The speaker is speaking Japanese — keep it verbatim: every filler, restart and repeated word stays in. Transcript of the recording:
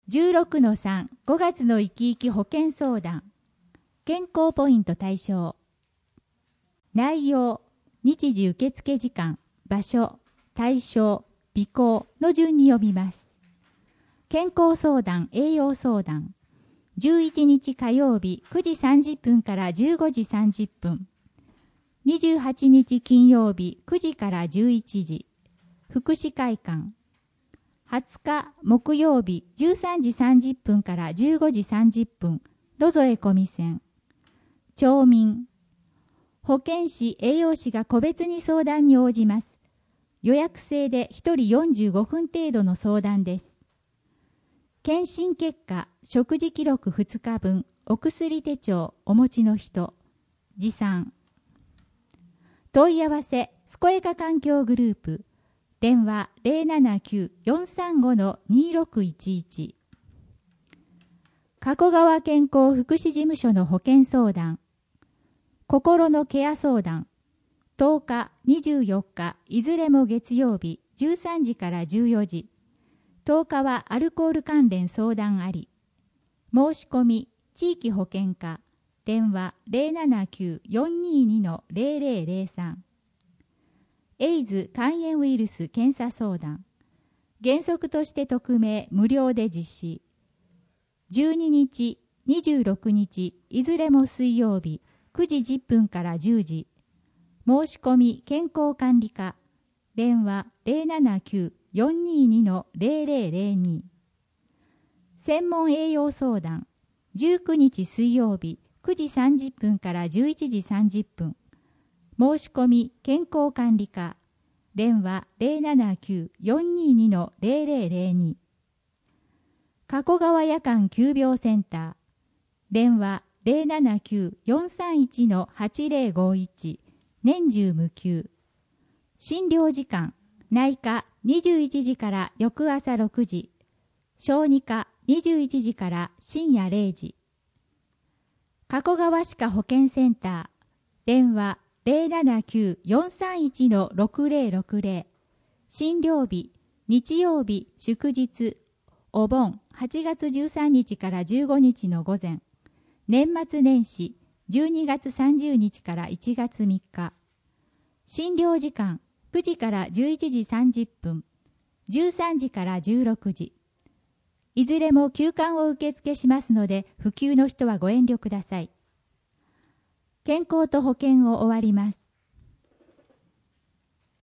じゅうろくのさん、ごがつの生き生き保険相談。健康ポイント対象。内容、日時受付時間、場所、対象、備考の順に読みます。健康相談、栄養相談。じゅういちにち火曜日くじさんじゅっぷんからじゅうごじさんじゅっぷん。にじゅうはちにち金曜日くじからじゅういちじ。福祉会館。はつか木曜日じゅうさんじさんじゅっぷんからじゅうごじさんじゅっぷん、どぞえこみ線。町民。保健師、栄養士が個別に相談に応じます。予約制でひとりよんじゅうごふん程度の相談です。検診結果、食事記録ふつかぶん、お薬手帳お持ちの人、持参。問い合わせ、健やか環境グループ。電話 ゼロななきゅう よんさんご にろくいちいち。加古川健康福祉事務所の保健相談。心のケア相談。とおか、にじゅうよっか、いずれも月曜日、じゅうさんじからじゅうよじ。とおかはアルコール関連相談あり。申し込み、地域保健課。電話 ゼロななきゅう よんにに ゼロゼロゼロさん。エイズ肝炎ウイルス検査相談。原則として匿名無料で実施。じゅうににち、にじゅうろくにち、いずれも水曜日、くじじゅっぷんからじゅうじ。申し込み健康管理課。電話 ゼロななきゅう よんにに ゼロゼロゼロに。専門栄養相談。じゅうくにち水曜日、くじさんじゅっぷんからじゅういちじさんじゅっぷん。申し込み健康管理課。電話 ゼロななきゅう よんにに ゼロゼロゼロに。加古川夜間急病センター。電話 ゼロななきゅう よんさんいち はちゼロごいち。年中無休。診療時間。内科にじゅういちじから翌朝ろくじ。小児科にじゅういちじから深夜れいじ。加古川歯科保健センター。電話ゼロななきゅう よんさんいち ろくゼロろくゼロ。診療日、日曜日、祝日、お盆はちがつじゅうさんにちからじゅうごにちの午前。年末年始、じゅうにがつさんじゅうにちからいちがつみっか。診療時間、くじからじゅういちじさんじゅっぷん、じゅうさんじからじゅうろくじ。いずれも休館を受付しますので、不給の人はご遠慮ください。健康と保険を終わります。